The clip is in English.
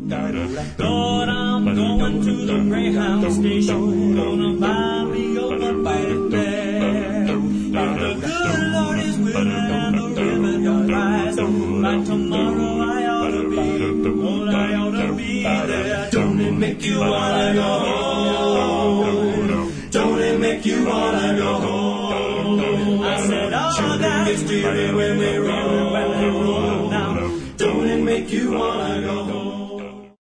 Lord, I'm going to the Greyhound station, gonna buy me a one-way fare. If the good Lord is willing and the river don't rise, by tomorrow I ought to be, Lord, I ought to be there. Don't it make you wanna go home? Don't it make you wanna go home? I said, oh, that is weary when we roll now. Don't it make you wanna go home?